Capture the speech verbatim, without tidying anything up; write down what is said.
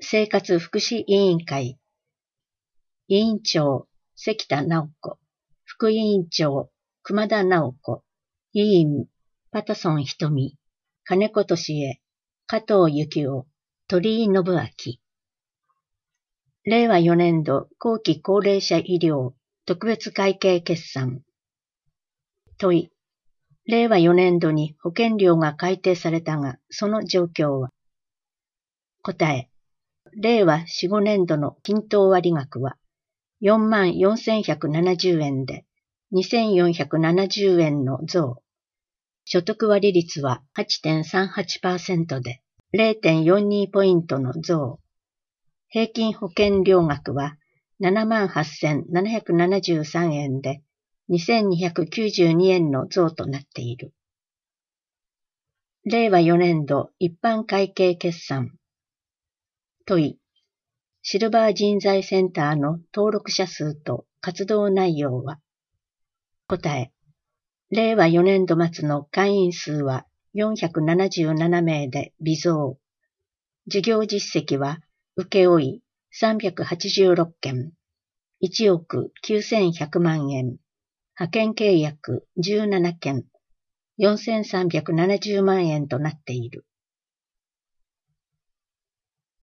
生活福祉委員会。委員長、関田直子。副委員長、熊田直子。委員、パタソン瞳。金子俊恵。加藤幸夫。鳥居信明。れいわよねん度後期高齢者医療特別会計決算。問い。れいわよねん度に保険料が改定されたが、その状況は。答え。れいわよん、ごねん度の均等割額はよんまんよんせんひゃくななじゅうえんでにせんよんひゃくななじゅうえんの増。所得割率は はちてんさんはちパーセント で れいてんよんにポイントの増。平均保険料額は ななまんはっせんななひゃくななじゅうさんえんでにせんにひゃくきゅうじゅうにえんの増となっている。れいわよねん度一般会計決算。問い。シルバー人材センターの登録者数と活動内容は。答え。れいわよねん度末の会員数はよんひゃくななじゅうななめいで微増。事業実績は請負さんびゃくはちじゅうろっけん、いちおくきゅうせんひゃくまんえん、派遣契約じゅうななけん、よんせんさんびゃくななじゅうまんえんとなっている。